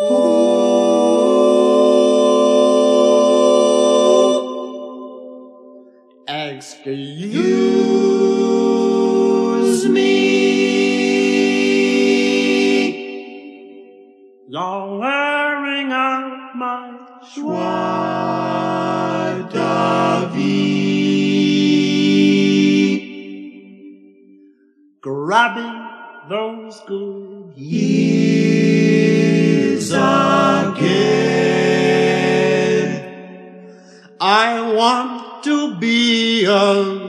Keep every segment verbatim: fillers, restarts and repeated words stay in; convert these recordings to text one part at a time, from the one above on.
Excuse me, you're wearing out my joie de vivre, grabbing those good years again. I want to be alone.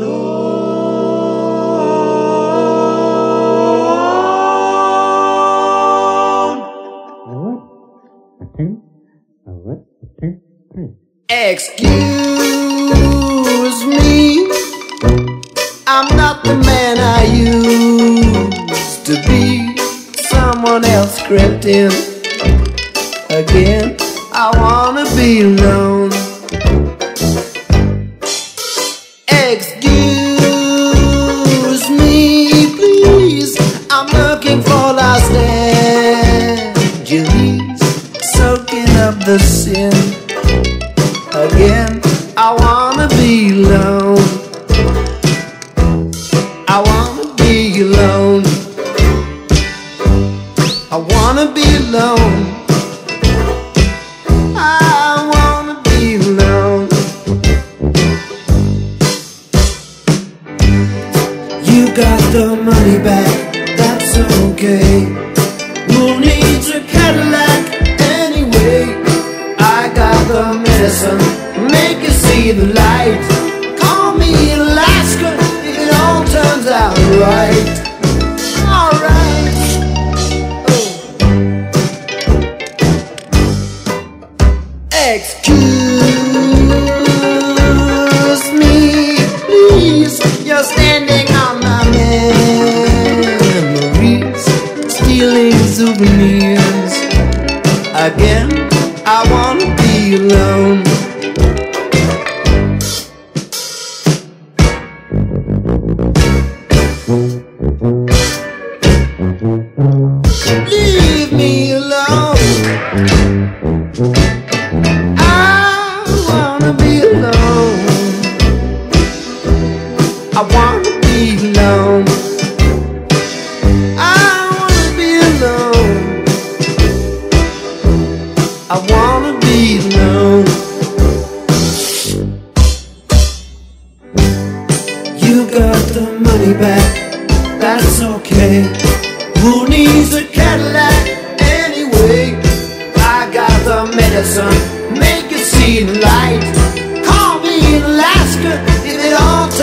Excuse me, I'm not the man I used to be. Someone else crept in again. I wanna be alone. Excuse me, please, I'm looking for Los Angeles, soaking up the sin again. I wanna be alone. I wanna be alone. I wanna be alone. I wanna be alone. You got the money back, that's okay. Who needs a Cadillac anyway? I got the medicine, make you see the light. Call me Alaska if it all turns out right. Alright. Oh. Excuse me, please, you're standing on my memories, stealing souvenirs again. I wanna be alone. Leave me alone. I wanna be alone. I wanna be alone. I wanna be alone. I wanna be alone. You got the money back, that's okay. Who needs a Cadillac anyway? I got the medicine, make you see the light. Call me in Alaska if it all turns